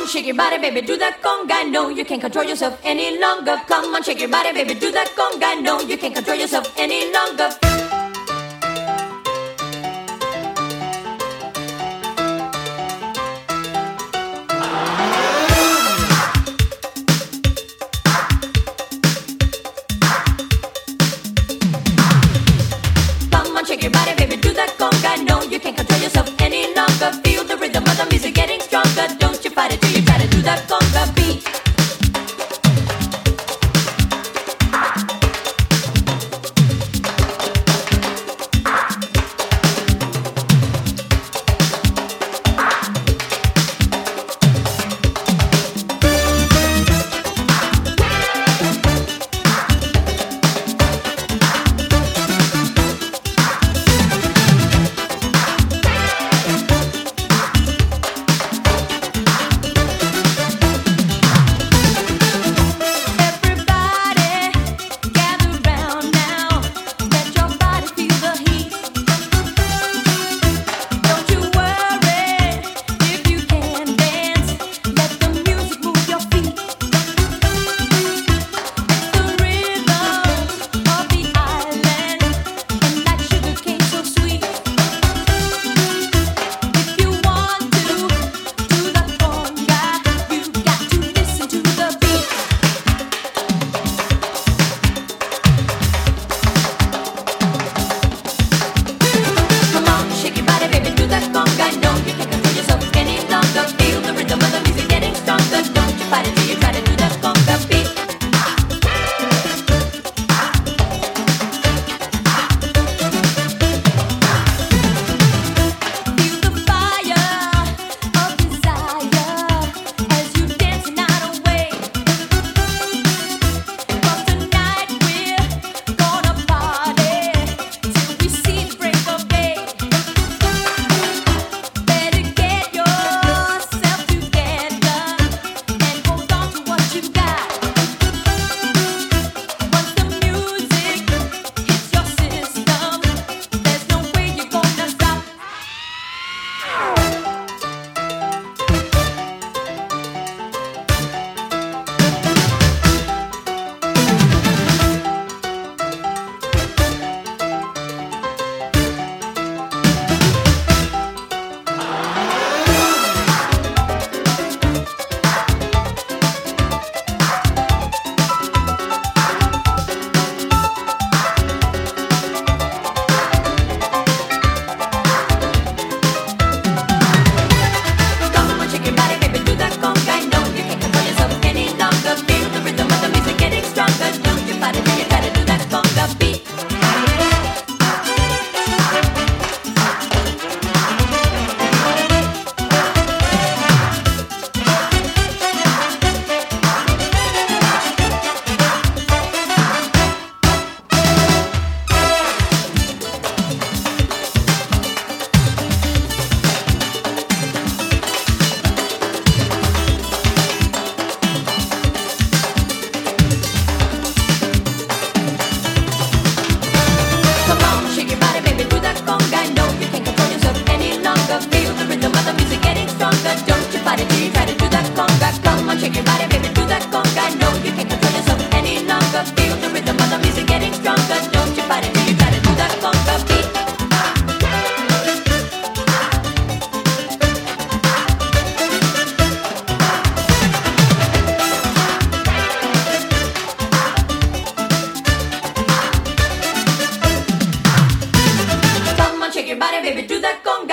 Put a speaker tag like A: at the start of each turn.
A: shake your body, baby, do that conga. No, you can't control yourself any longer. Come on, shake your body, baby, do that conga. No, you can't control yourself any longer. Come on, shake your body, baby, do that conga. No, you can't control yourself any longer. Feel the rhythm of the music getting stronger. Don't you fight it till you try to do that conga beat. Shake your body, baby, do that conga.